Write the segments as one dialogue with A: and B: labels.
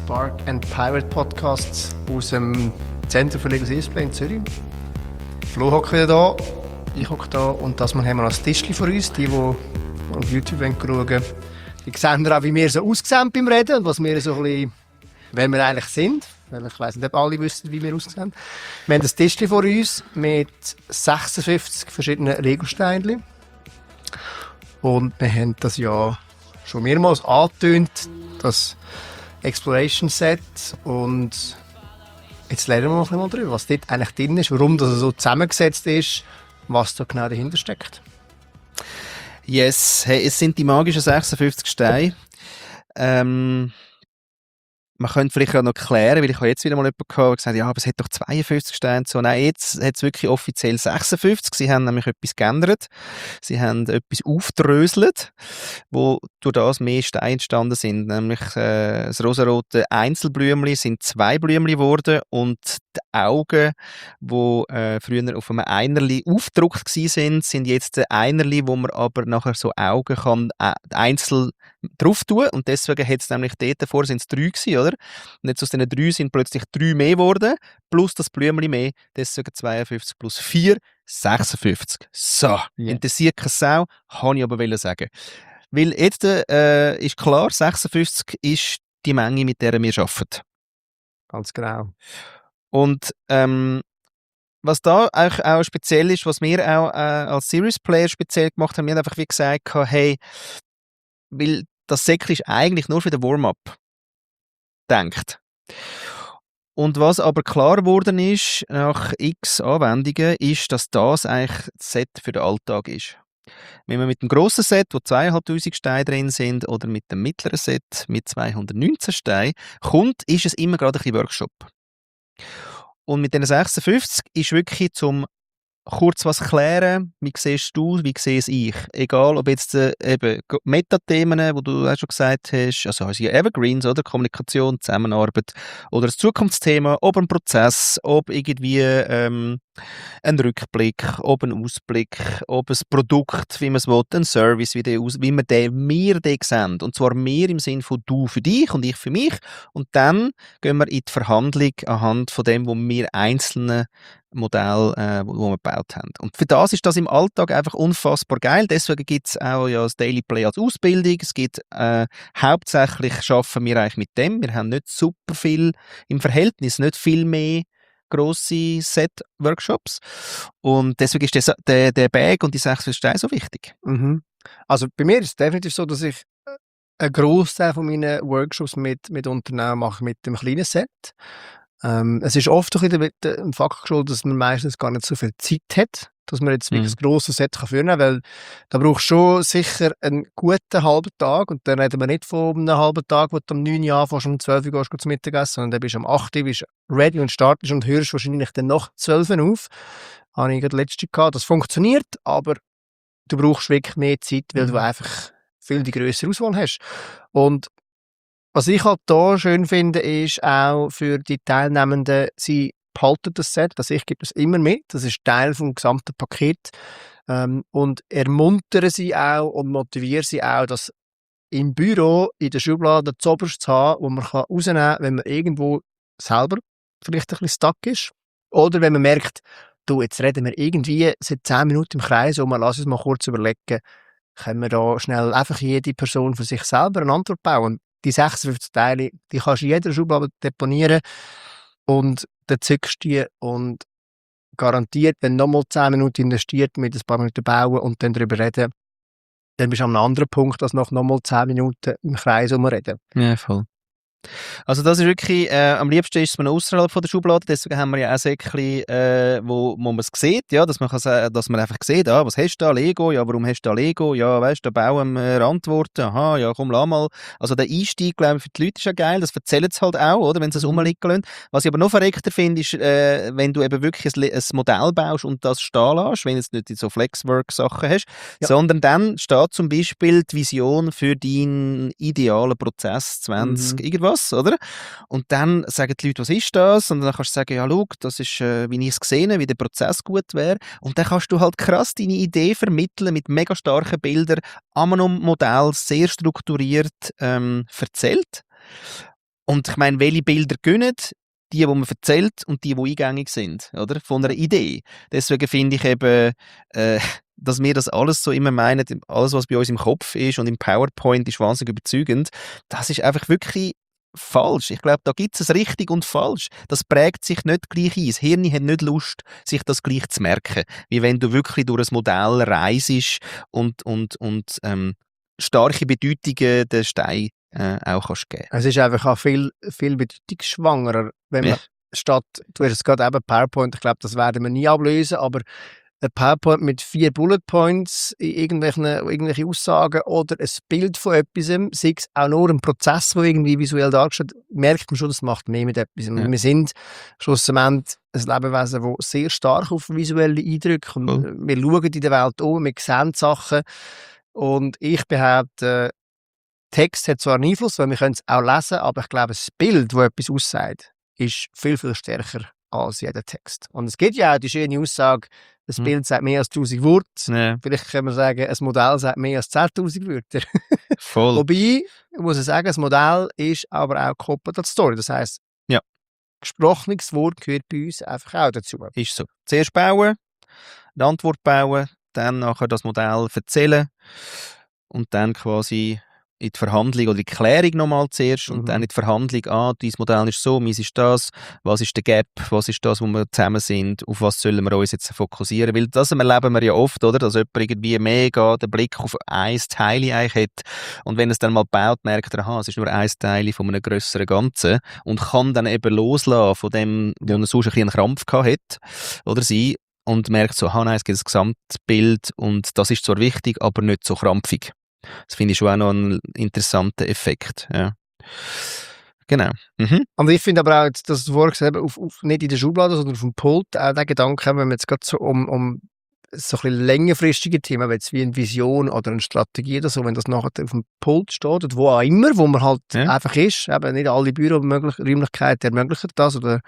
A: Spark and Pirate Podcasts aus dem Zentrum für Legal Display in Zürich. Flo hockt wieder da, ich hocke da und das Mal haben wir noch ein Tischchen vor uns. Die auf YouTube schauen wollen, die sehen auch, wie wir so aussehen beim Reden und was wir so ein bisschen, wer wir eigentlich sind. Weil ich weiss nicht, ob alle wissen, wie wir aussehen. Wir haben ein Tischchen vor uns mit 56 verschiedenen Regelsteinchen. Und wir haben das ja schon mehrmals angetönt, das Exploration Set. Und jetzt lernen wir noch ein bisschen drüber, was dort eigentlich drin ist, warum das so zusammengesetzt ist, was da genau dahinter steckt.
B: Yes, hey, es sind die magischen 56 Steine. Man könnte vielleicht auch noch klären, weil ich habe jetzt wieder mal jemanden gehabt, der gesagt hat, ja, aber es hat doch 52 Steine. So, nein, jetzt hat es wirklich offiziell 56. Sie haben nämlich etwas geändert. Sie haben etwas aufgedröselt, wo durch das mehr Steine entstanden sind. Nämlich das rosarote Einzelblümchen sind 2 Blümchen geworden und die Augen, die früher auf einem Einerli aufgedruckt waren, sind jetzt Einerli, wo man aber nachher so Augen kann einzeln drauf tun. Und deswegen hat es nämlich dort davor sind es 3 gewesen, oder? Und jetzt aus diesen 3 sind plötzlich 3 mehr geworden, plus das Blümchen mehr, deswegen 52 plus 4, 56. So, interessiert keine Sau, kann ich aber sagen. Weil jetzt ist klar, 56 ist die Menge, mit der wir arbeiten.
A: Ganz genau.
B: Und was da auch speziell ist, was wir auch als Series Player speziell gemacht haben, wir haben einfach wie gesagt, hey, weil das Säckchen ist eigentlich nur für den Warm-up denkt. Und was aber klar geworden ist, nach x Anwendungen, ist, dass das eigentlich das Set für den Alltag ist. Wenn man mit dem grossen Set, wo 2500 Steine drin sind, oder mit dem mittleren Set mit 219 Steinen kommt, ist es immer gerade ein bisschen Workshop. Und mit den 56 ist wirklich zum kurz was klären, wie siehst du, wie sehe ich. Egal, ob jetzt eben Metathemen, die du auch schon gesagt hast, also Evergreens, oder Kommunikation, Zusammenarbeit, oder das Zukunftsthema, ob ein Prozess, ob irgendwie ein Rückblick, ob ein Ausblick, ob ein Produkt, wie man es will, ein Service, wie wir den sehen. Und zwar mehr im Sinne von du für dich und ich für mich. Und dann gehen wir in die Verhandlung anhand von dem, wo wir einzelne Modell, wo wir gebaut haben. Und für das ist das im Alltag einfach unfassbar geil. Deswegen gibt es auch ja das Daily Play als Ausbildung. Es gibt hauptsächlich arbeiten wir eigentlich mit dem. Wir haben nicht super viel im Verhältnis, nicht viel mehr grosse Set-Workshops. Und deswegen ist der Bag und die 6 Steine so wichtig.
A: Mhm. Also bei mir ist es definitiv so, dass ich einen Großteil von meinen Workshops mit Unternehmen mache mit dem kleinen Set. Es ist oft ein bisschen dem Fakt geschuldet, dass man meistens gar nicht so viel Zeit hat, dass man jetzt wirklich ein grosses Set führen kann, weil da brauchst du schon sicher einen guten halben Tag und dann reden wir nicht von einem halben Tag, wo du um 9 Uhr anfängst, um 12 Uhr gehst du zum Mittagessen, sondern dann bist du um 8 Uhr bist ready und startest und hörst wahrscheinlich dann nach 12 Uhr auf. Habe ich gerade letzte gehabt. Das funktioniert, aber du brauchst wirklich mehr Zeit, weil du einfach viel die grössere Auswahl hast. Und was ich halt da schön finde, ist auch für die Teilnehmenden, sie behalten das Set, also ich gebe das immer mit, das ist Teil vom gesamten Paket und ermuntern sie auch und motivieren sie auch, das im Büro, in der Schublade zuoberst zu haben, wo man rausnehmen kann, wenn man irgendwo selber vielleicht ein bisschen stuck ist oder wenn man merkt, du, jetzt reden wir irgendwie seit 10 Minuten im Kreis und lass uns mal kurz überlegen, können wir da schnell einfach jede Person für sich selber eine Antwort bauen. Die 56 Teile, die kannst du in jeder Schublade deponieren und dann zückst du die und garantiert, wenn du nochmal 10 Minuten investiert, mit ein paar Minuten bauen und dann darüber reden, dann bist du an einem anderen Punkt, als nach nochmal 10 Minuten im Kreis reden.
B: Ja, voll. Also das ist wirklich, am liebsten ist es man außerhalb von der Schublade, deswegen haben wir ja auch Säckchen, wo man es sieht, ja, dass man einfach sieht, was hast du da, Lego, ja, warum hast du da Lego, ja, weißt du, da bauen wir Antworten, aha, ja, komm, lass mal. Also der Einstieg, glaube ich, für die Leute ist ja geil, das erzählen sie halt auch, oder, wenn sie es rumliegen lassen. Was ich aber noch verreckter finde, ist, wenn du eben wirklich ein Modell baust und das stehen lässt, wenn du jetzt nicht so Flexwork-Sachen hast, sondern dann steht zum Beispiel die Vision für deinen idealen Prozess 20 irgendwas, oder? Und dann sagen die Leute, was ist das? Und dann kannst du sagen, ja, schau, das ist, wie ich es gesehen habe, wie der Prozess gut wäre. Und dann kannst du halt krass deine Idee vermitteln mit mega starken Bildern an einem Modell, sehr strukturiert erzählt. Und ich meine, welche Bilder gönnen? Die man erzählt und die eingängig sind, oder? Von einer Idee. Deswegen finde ich eben, dass wir das alles so immer meinen, alles, was bei uns im Kopf ist und im PowerPoint ist wahnsinnig überzeugend, das ist einfach wirklich falsch. Ich glaube, da gibt es richtig und falsch. Das prägt sich nicht gleich ein. Das Hirn hat nicht Lust, sich das gleich zu merken, wie wenn du wirklich durch ein Modell reisest und starke Bedeutungen den Stein auch kannst geben.
A: Es ist einfach auch viel bedeutungsschwangerer, wenn man statt, du hast es gerade eben PowerPoint, ich glaube, das werden wir nie ablösen, aber ein PowerPoint mit 4 Bullet Points, irgendwelche Aussagen oder ein Bild von etwas, sei es auch nur ein Prozess, der irgendwie visuell dargestellt wird, merkt man schon, das macht mehr mit etwas.
B: Ja.
A: Wir sind schlussendlich ein Lebewesen, das sehr stark auf visuelle Eindrücke und wir schauen in der Welt um, wir sehen Sachen und ich behaupte, Text hat zwar einen Einfluss, weil wir können es auch lesen, aber ich glaube, das Bild, das etwas aussagt, ist viel, viel stärker als jeder Text. Und es gibt ja auch die schöne Aussage, das Bild sagt mehr als 1000 Worte.
B: Ja.
A: Vielleicht können wir sagen, ein Modell sagt mehr als 10.000 Wörter.
B: Voll.
A: Wobei, ich muss sagen, das Modell ist aber auch gekoppelt an die Story. Das heisst,
B: ja.
A: gesprochenes Wort gehört bei uns einfach auch dazu.
B: Ist so. Zuerst bauen, eine Antwort bauen, dann nachher das Modell erzählen und dann quasi in die Verhandlung oder in die Klärung nochmal zuerst und dann in die Verhandlung, dein Modell ist so, meins ist das, was ist der Gap, was ist das, wo wir zusammen sind, auf was sollen wir uns jetzt fokussieren, weil das erleben wir ja oft, oder, dass jemand irgendwie mega den Blick auf ein Teil eigentlich hat und wenn er es dann mal baut, merkt er, es ist nur ein Teil von einem grösseren Ganzen und kann dann eben loslassen von dem, wo er sonst ein bisschen einen Krampf gehabt hat, oder sie, und merkt so, nein, es gibt ein Gesamtbild und das ist zwar wichtig, aber nicht so krampfig. Das finde ich schon auch noch einen interessanten Effekt. Ja. Genau.
A: Und ich finde aber auch, dass du vorhin gesagt hast, nicht in der Schublade, sondern auf dem Pult, auch den Gedanken, wenn wir jetzt gerade so um so ein bisschen längerfristige Themen, jetzt wie eine Vision oder eine Strategie oder so, wenn das nachher auf dem Pult steht oder wo auch immer, wo man halt einfach ist, eben nicht alle Büroräumlichkeiten ermöglichen das oder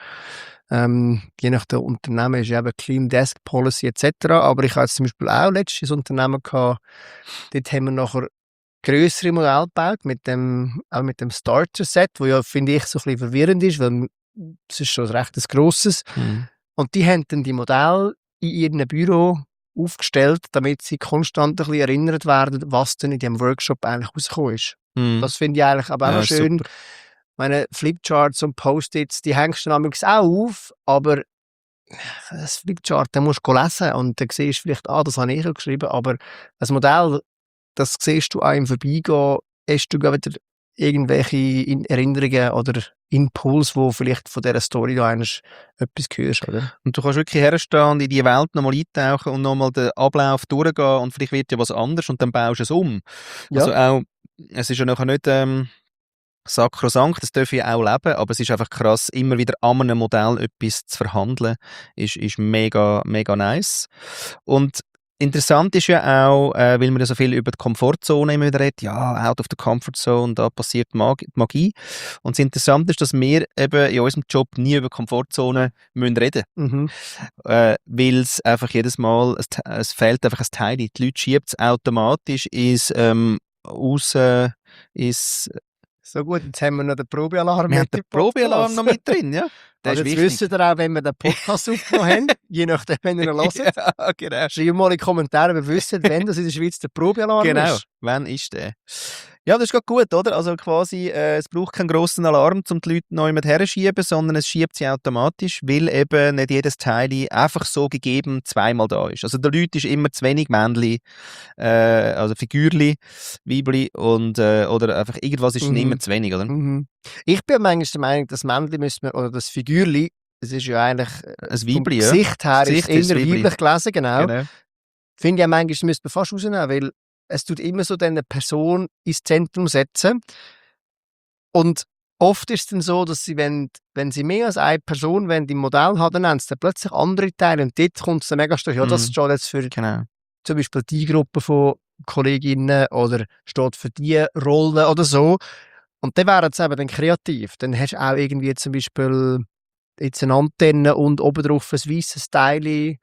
A: je nach der Unternehmen ist ja eben Clean Desk Policy etc. Aber ich habe jetzt zum Beispiel auch letztes Unternehmen gehabt, dort haben wir nachher grössere Modelle gebaut, auch mit dem Starter-Set, wo ja, finde ich, so ein bisschen verwirrend ist, weil es ist schon ein recht grosses. Und die haben dann die Modelle in ihrem Büro aufgestellt, damit sie konstant ein bisschen erinnert werden, was denn in diesem Workshop eigentlich rausgekommen ist. Das finde ich eigentlich aber auch noch schön.
B: Super.
A: Meine Flipcharts und Post-its, die hängst du nämlich auch auf, aber das Flipchart, den musst du lesen und dann siehst du vielleicht, das habe ich geschrieben, aber das Modell, das siehst du auch im Vorbeigehen, hast du wieder irgendwelche Erinnerungen oder Impulse, wo vielleicht von dieser Story da etwas hörst, oder?
B: Und du kannst wirklich herstehen und in die Welt nochmal eintauchen und nochmal den Ablauf durchgehen und vielleicht wird ja was anderes und dann baust du es um.
A: Ja.
B: Also auch, es ist ja nachher nicht sakrosankt, das darf ich auch leben, aber es ist einfach krass, immer wieder an einem Modell etwas zu verhandeln, ist mega, mega nice. Und interessant ist ja auch, weil man ja so viel über die Komfortzone immer wieder redet, ja, out of the comfort zone, da passiert Magie. Und das Interessante ist, dass wir eben in unserem Job nie über Komfortzone reden müssen. Weil es einfach jedes Mal, es fehlt einfach ein Teil. Die Leute schieben es automatisch
A: so gut, jetzt haben wir noch den Probealarm.
B: Wir haben den Probealarm noch mit drin, ja.
A: Das also ist jetzt wissen ihr auch, wenn wir den Podcast aufgenommen haben, je nachdem, wenn ihr ihn hört.
B: Ja, genau.
A: Schreibt mal in die Kommentare, wir wissen, wenn das in der Schweiz der Probealarm ist.
B: Genau, wann ist der? Ja, das ist gerade gut, oder? Also quasi, es braucht keinen grossen Alarm, um die Leute neu mit herschieben, sondern es schiebt sie automatisch, weil eben nicht jedes Teil einfach so gegeben zweimal da ist. Also der Leute ist immer zu wenig Männchen, also Figürli, Weibli und oder einfach irgendwas ist immer zu wenig, oder?
A: Ich bin manchmal der Meinung, das Männchen müsste man, oder das Figürli, es ist ja eigentlich
B: ein Weibli,
A: vom Gesicht her ist eher weiblich gelesen, genau. Finde ich ja manchmal, müsste man fast rausnehmen, weil es tut immer so eine Person ins Zentrum setzen. Und oft ist es dann so, dass sie, wenn sie mehr als eine Person im Modell haben, dann nennen sie dann plötzlich andere Teile. Und dort kommt es dann mega stark. Ja, das steht jetzt für zum Beispiel die Gruppe von Kolleginnen oder steht für die Rollen oder so. Und dann wären sie eben dann kreativ. Dann hast du auch irgendwie zum Beispiel jetzt eine Antenne und oben drauf ein weisses Teil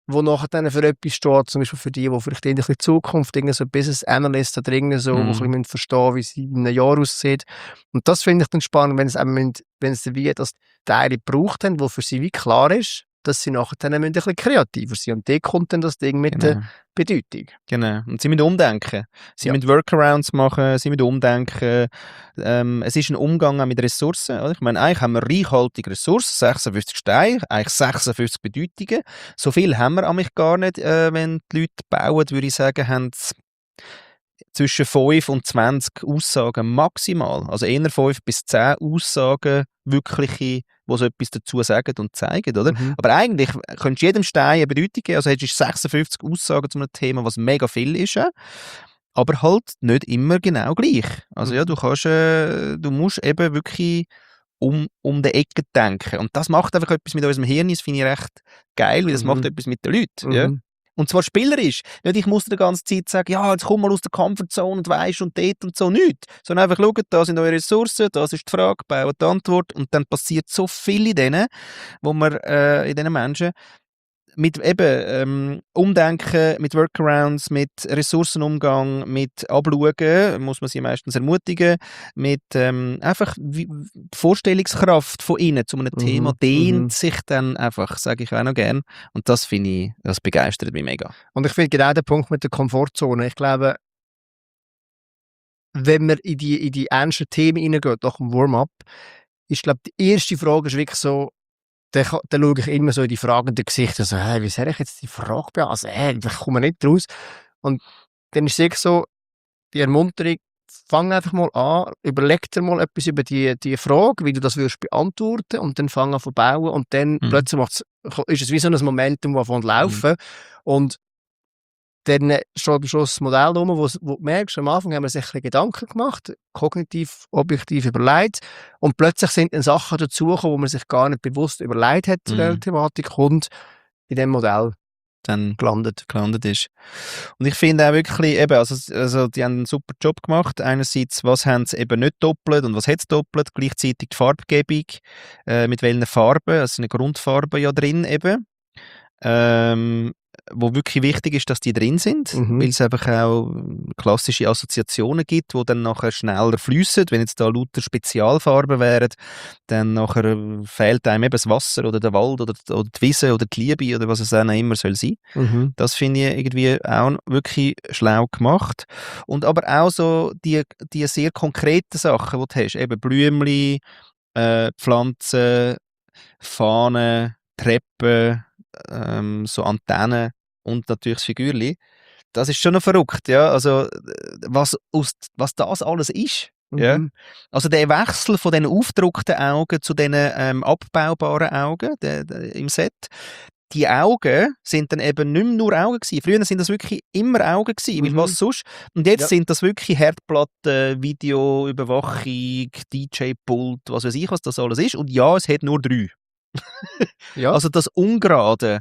A: wo nachher dann für etwas steht, zum Beispiel für die vielleicht in der Zukunft, so Business Analyst da drin, so, wo ein bisschen verstehen, wie sie in einem Jahr aussieht. Und das finde ich dann spannend, wenn es wie das Teile gebraucht haben, wo für sie wie klar ist, dass sie nachher dann ein bisschen kreativer sind. Und da kommt dann das Ding mit der Bedeutung.
B: Genau. Und sie müssen umdenken. Sie müssen Workarounds machen, sie müssen umdenken. Es ist ein Umgang auch mit Ressourcen. Oder? Ich meine, eigentlich haben wir reichhaltige Ressourcen, 56 Steine, eigentlich 56 Bedeutungen. So viel haben wir eigentlich gar nicht, wenn die Leute bauen, würde ich sagen, haben zwischen 5 und 20 Aussagen maximal. Also eher 5 bis 10 Aussagen, wirkliche, die so etwas dazu sagen und zeigen, oder? Aber eigentlich könntest du jedem Stein eine Bedeutung geben. Also hättest du 56 Aussagen zu einem Thema, was mega viel ist. Aber halt nicht immer genau gleich. Also ja, du musst eben wirklich um die Ecke denken. Und das macht einfach etwas mit unserem Hirn, das finde ich recht geil, weil das macht etwas mit den Leuten. Ja? Und zwar spielerisch. Nicht, ich muss dir die ganze Zeit sagen, ja, jetzt komm mal aus der Comfortzone und weisst und dort und so nicht. Sondern einfach schaut, da sind eure Ressourcen, das ist die Frage, baut die Antwort und dann passiert so viel in denen, wo man in diesen Menschen mit eben Umdenken, mit Workarounds, mit Ressourcenumgang, mit Abschauen, muss man sie meistens ermutigen, mit einfach die Vorstellungskraft von ihnen zu einem Thema dehnt sich dann einfach, sage ich auch noch gern. Und das finde ich, das begeistert mich mega.
A: Und ich finde genau den Punkt mit der Komfortzone, ich glaube, wenn man in die ernsten Themen reingeht, nach dem Warm-up, ist, glaube die erste Frage ist wirklich so, dann schaue ich immer so in die fragenden Gesichter, so, hey, wie soll ich jetzt die Frage beantworten? Ich komme nicht raus. Und dann ist es wirklich so, die Ermunterung, fang einfach mal an, überleg dir mal etwas über die Frage, wie du das würdest beantworten und dann fang an zu bauen und dann plötzlich ist es wie so ein Momentum, das anfängt zu laufen und dann steht am Schluss ein Modell rum, wo du merkst, am Anfang haben wir sich ein bisschen Gedanken gemacht, kognitiv, objektiv überlegt und plötzlich sind dann Sachen dazugekommen, wo man sich gar nicht bewusst überlegt hat zu der Thematik und in dem Modell
B: dann
A: gelandet
B: ist. Und ich finde auch wirklich, eben, also die haben einen super Job gemacht. Einerseits, was haben sie eben nicht doppelt und was hat es doppelt? Gleichzeitig die Farbgebung, mit welchen Farben, also eine Grundfarbe ja drin eben. Wo wirklich wichtig ist, dass die drin sind, weil es einfach auch klassische Assoziationen gibt, die dann nachher schneller fließen. Wenn jetzt da lauter Spezialfarben wären, dann nachher fehlt einem eben das Wasser oder der Wald oder die Wiese oder die Liebe oder was es dann immer soll sein. Das finde ich irgendwie auch wirklich schlau gemacht. Und aber auch so die sehr konkreten Sachen, die du hast, eben Blümchen, Pflanzen, Fahnen, Treppen, so Antennen und natürlich das Figürli. Das ist schon noch verrückt, ja. Also, was das alles ist. Ja. Also der Wechsel von den aufgedruckten Augen zu den abbaubaren Augen im Set. Die Augen sind dann eben nicht mehr nur Augen gewesen. Früher sind das wirklich immer Augen gewesen, weil was sonst? Und jetzt sind das wirklich Herdplatten, Videoüberwachung, DJ-Pult, was weiß ich, was das alles ist. Und ja, es hat nur 3.
A: Ja.
B: Also das Ungerade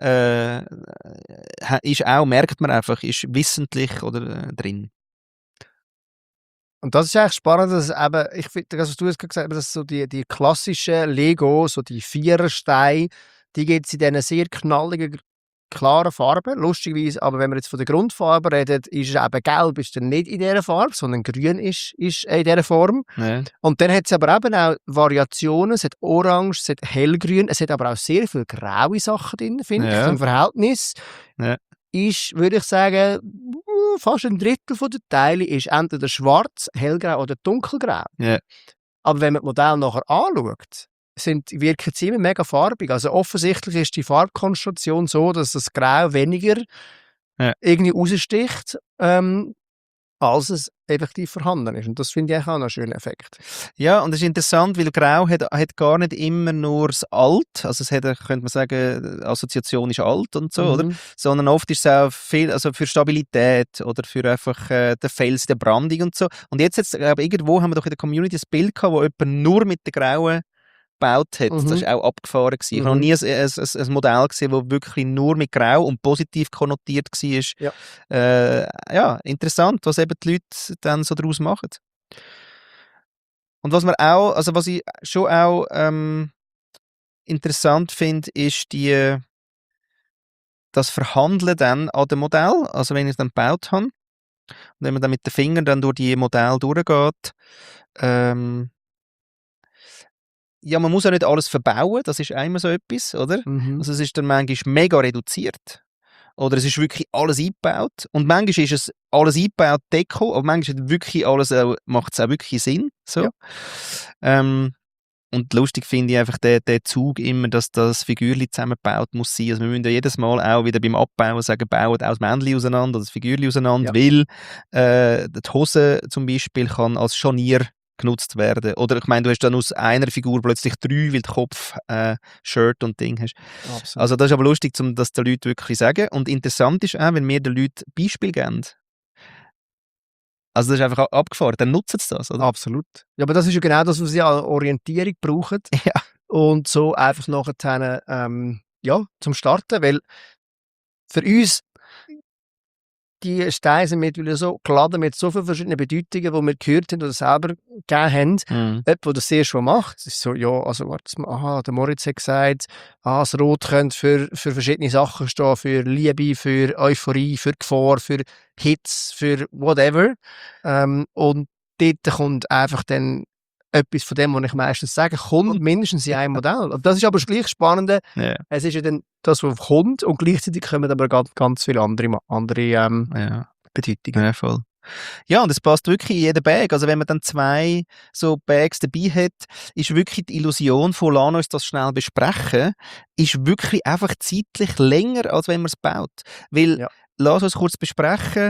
B: ist auch, merkt man einfach, ist wissentlich oder drin.
A: Und das ist eigentlich spannend, dass eben, ich finde, was du jetzt gesagt hast, dass so die klassischen Lego, so die Vierersteine, die gibt es in diesen sehr knalligen, klaren Farben, lustigerweise, aber wenn wir jetzt von der Grundfarbe reden, ist es eben gelb, ist dann nicht in dieser Farbe, sondern grün ist in dieser Form.
B: Ja.
A: Und dann hat es aber eben auch Variationen, es hat orange, es hat hellgrün, es hat aber auch sehr viele graue Sachen drin, finde ich, im Verhältnis.
B: Ja.
A: Ist, würde ich sagen, fast ein Drittel der Teile ist entweder schwarz, hellgrau oder dunkelgrau.
B: Ja.
A: Aber wenn man das Modell nachher anschaut, wirken sie immer mega farbig. Also offensichtlich ist die Farbkonstellation so, dass das Grau weniger irgendwie raussticht, als es effektiv vorhanden ist. Und das finde ich auch einen schönen Effekt.
B: Ja, und es ist interessant, weil Grau hat gar nicht immer nur das Alt, also es hat, könnte man sagen, Assoziation ist alt und so, oder? Sondern oft ist es auch viel, also für Stabilität oder für einfach den Fels, der Brandung und so. Und jetzt irgendwo haben wir doch in der Community ein Bild gehabt, wo jemand nur mit der grauen gebaut hat. Das war auch abgefahren. Ich habe noch nie ein Modell gesehen, das wirklich nur mit Grau und positiv konnotiert war. Ja, interessant, was eben die Leute dann so daraus machen. Und was ich schon auch interessant finde, ist das Verhandeln dann an dem Modell, also wenn ich dann gebaut habe, und wenn man dann mit den Fingern dann durch die Modelle durchgeht, ja, man muss ja nicht alles verbauen, das ist einmal so etwas, oder? Also es ist dann manchmal mega reduziert. Oder es ist wirklich alles eingebaut. Und manchmal ist es alles eingebaut, Deko, aber manchmal ist wirklich alles, macht es auch wirklich Sinn. So. Ja. Und lustig finde ich einfach den Zug immer, dass das Figürchen zusammengebaut muss sein. Also wir müssen ja jedes Mal auch wieder beim Abbauen sagen, bauen auch das Männchen auseinander oder das Figürchen auseinander, weil die Hose zum Beispiel kann als Scharnier genutzt werden. Oder ich meine, du hast dann aus einer Figur plötzlich 3, weil du Kopf, Shirt und Ding hast. Absolut. Also das ist aber lustig, dass die Leute wirklich sagen. Und interessant ist auch, wenn wir den Leuten Beispiele geben. Also das ist einfach abgefahren, dann nutzen sie das, oder?
A: Absolut. Ja, aber das ist ja genau das, was sie an Orientierung brauchen.
B: Ja.
A: Und so einfach nachher zum Starten, weil für uns die Steine sind mittlerweile so geladen mit so vielen verschiedenen Bedeutungen, die wir gehört haben oder selber gegeben haben. Jemand, der das sehr schon macht, ist so, ja, also warte mal, der Moritz hat gesagt, das Rot könnte für verschiedene Sachen stehen, für Liebe, für Euphorie, für Gefahr, für Hits, für whatever. Und dort kommt einfach dann etwas von dem, was ich meistens sage, kommt mindestens in einem Modell. Und das ist aber gleich spannend. Yeah. Es ist ja dann das, was kommt, und gleichzeitig kommen aber ganz, ganz viele andere Bedeutungen.
B: Ja, voll. Ja, und es passt wirklich in jeden Bag. Also wenn man dann 2 so Bags dabei hat, ist wirklich die Illusion von «Lass uns das schnell besprechen», ist wirklich einfach zeitlich länger, als wenn man es baut. Weil «Lass uns kurz besprechen»,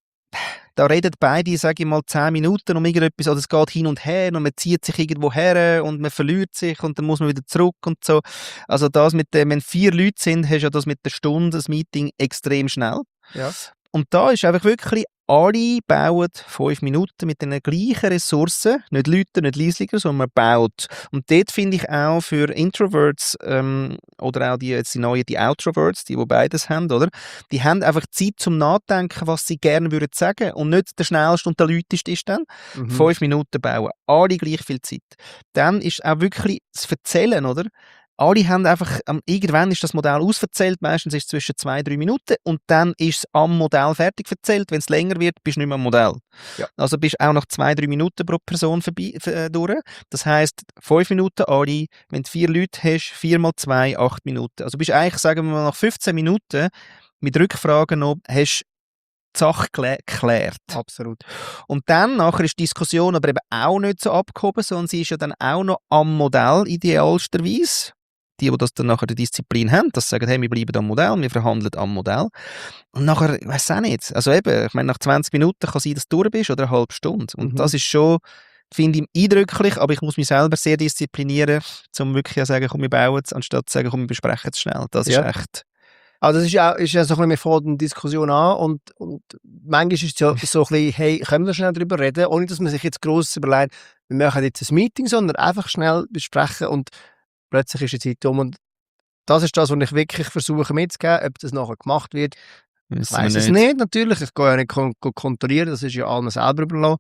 B: da reden beide, sage ich mal, 10 Minuten um irgendetwas, oder es geht hin und her und man zieht sich irgendwo her und man verliert sich und dann muss man wieder zurück und so. Also das mit dem, wenn 4 Leute sind, hast du ja das mit der Stunde, das Meeting, extrem schnell. Ja. Und da ist einfach wirklich, alle bauen 5 Minuten mit den gleichen Ressourcen, nicht lauter, nicht leislicher, sondern man baut. Und dort finde ich auch für Introverts oder auch die neuen, die Outroverts, die beides haben, oder? Die haben einfach Zeit zum Nachdenken, was sie gerne würden sagen, und nicht der schnellste und der lauteste ist dann. 5 Minuten bauen, alle gleich viel Zeit. Dann ist auch wirklich das Erzählen, oder? Alle haben einfach, irgendwann ist das Modell ausverzählt, meistens ist es zwischen 2-3 Minuten und dann ist es am Modell fertig verzählt. Wenn es länger wird, bist du nicht mehr am Modell. Ja. Also bist du auch nach 2-3 Minuten pro Person durch. Das heisst, 5 Minuten alle, wenn du 4 Leute hast, 4 mal 2, 8 Minuten. Also bist du eigentlich, sagen wir mal, nach 15 Minuten mit Rückfragen noch, hast die Sache geklärt.
A: Absolut.
B: Und dann nachher ist die Diskussion aber eben auch nicht so abgehoben, sondern sie ist ja dann auch noch am Modell idealsterweise. Die das dann nachher die Disziplin haben, dass sie sagen, hey, wir bleiben am Modell, wir verhandeln am Modell. Und nachher, ich weiss auch nicht, also eben, ich meine, nach 20 Minuten kann sein, dass du durch bist oder eine halbe Stunde. Und das ist schon, finde ich, eindrücklich, aber ich muss mich selber sehr disziplinieren, um wirklich zu sagen, komm, wir bauen es, anstatt zu sagen, komm, wir besprechen es schnell. Das ist echt...
A: Also das ist ja so ein bisschen, wir fangen die Diskussion an und manchmal ist es ja so ein bisschen, hey, können wir schnell darüber reden, ohne dass man sich jetzt gross überlegt, wir machen jetzt ein Meeting, sondern einfach schnell besprechen und plötzlich ist die Zeit um. Und das ist das, was ich wirklich versuche mitzugeben. Ob das nachher gemacht wird, ich weiss es nicht, natürlich. Ich gehe ja nicht kontrollieren, das ist ja allen selber überlassen.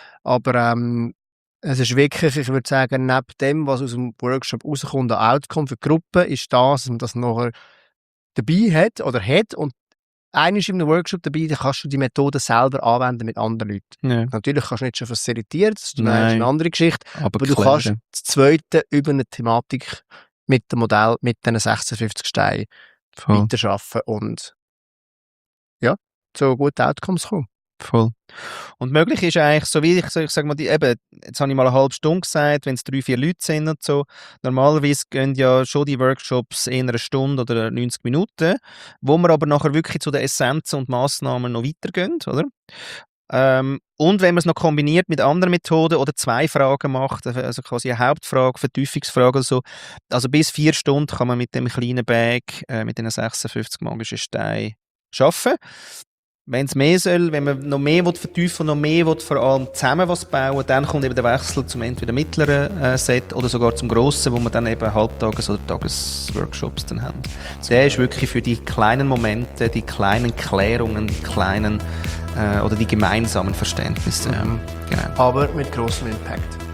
A: Aber es ist wirklich, ich würde sagen, neben dem, was aus dem Workshop rauskommt, der Outcome für die Gruppe, ist das, dass man das nachher dabei hat. Und einmal in einem Workshop dabei, dann kannst du die Methode selber anwenden mit anderen Leuten. Ja. Natürlich kannst du nicht schon facilitieren, das ist eine andere Geschichte, aber du kannst das Zweite über eine Thematik mit dem Modell, mit diesen 56 Steinen weiterarbeiten und ja, zu guten Outcomes kommen.
B: Voll. Und möglich ist eigentlich, so wie ich sage mal, jetzt habe ich mal eine halbe Stunde gesagt, wenn es 3-4 Leute sind und so, normalerweise gehen ja schon die Workshops in einer Stunde oder 90 Minuten, wo wir aber nachher wirklich zu den Essenzen und Massnahmen noch weitergehen, oder? Und wenn man es noch kombiniert mit anderen Methoden oder 2 Fragen macht, also quasi eine Hauptfrage, Vertiefungsfrage oder so, also bis 4 Stunden kann man mit dem kleinen Bag, mit den 56 magischen Steinen arbeiten. Wenn es mehr soll, wenn man noch mehr vertiefen und noch mehr vor allem zusammen was bauen, dann kommt eben der Wechsel zum entweder mittleren Set oder sogar zum grossen, wo man dann eben Halbtages- oder Tagesworkshops dann haben. Der ist wirklich für die kleinen Momente, die kleinen Klärungen, die kleinen oder die gemeinsamen Verständnisse.
A: Genau. Aber mit grossem Impact.